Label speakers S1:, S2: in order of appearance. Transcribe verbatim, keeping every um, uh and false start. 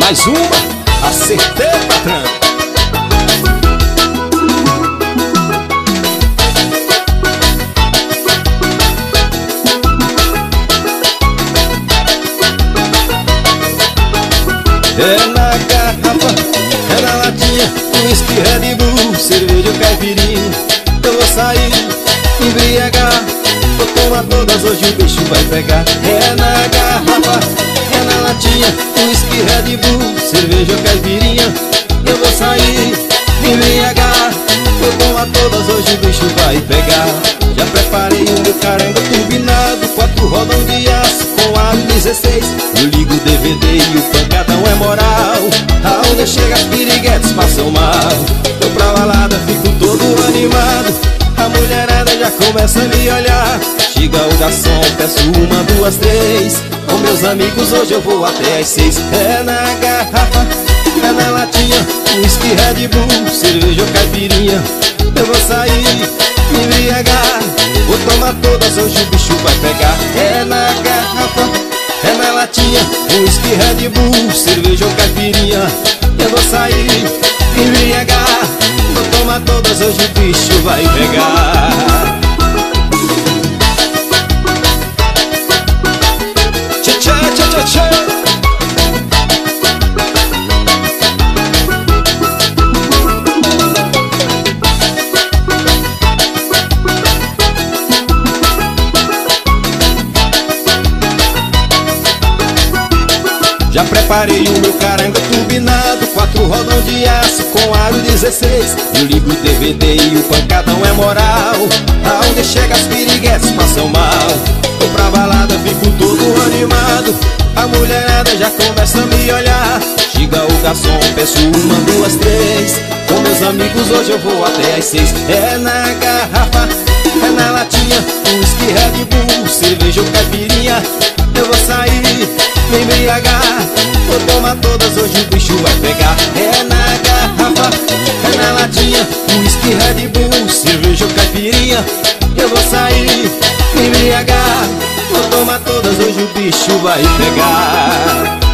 S1: Mais uma, acertei, patrão. É na garrafa, é na latinha, whisky, Red Bull, cerveja, caipirinha. Eu vou sair, embriagar, vou tomar todas, hoje o bicho vai pegar. É na garrafa, é na latinha, whisky, Red Bull, cerveja, caipirinha. Eu vou sair, embriagar, vou tomar todas, hoje o bicho vai pegar. Já preparei o meu caranga turbinado, quatro rodão de aço com aro dezesseis. Eu ligo o D V D e o pancadão é moral. Aonde chega as piriguetes passam mal. Eu pra balada fico todo animado, a mulherada já começa a me olhar. Chega o garçom, peço uma, duas, três. Com meus amigos hoje eu vou até às seis. É na garrafa, é na latinha, whisky, Red Bull, cerveja ou caipirinha. Eu vou sair, me embriagar, vou tomar todas, hoje o bicho vai pegar. É na garrafa, é na latinha, whisky, Red Bull, cerveja ou caipirinha. Eu vou sair, me embriagar, vou tomar todas, hoje o bicho vai pegar. Tchê, tchê, tchê, tchê, tchê. Já preparei o meu caranga turbinado, quatro rodão de aço com aro dezesseis. Eu ligo o D V D e o pancadão é moral. Aonde chega as piriguetes passam mal. Vou pra balada, fico todo animado, a mulherada já começa a me olhar. Chega o garçom, peço uma, duas, três. Com meus amigos hoje eu vou até às seis. É na garrafa, é na latinha, whisky, Red Bull, cerveja ou caipirinha. Eu vou sair, me embriagar, vou tomar todas, hoje o bicho vai pegar. É na garrafa, é na latinha, whisky, Red Bull, cerveja ou caipirinha. Eu vou sair, me embriagar, vou tomar todas, hoje o bicho vai pegar.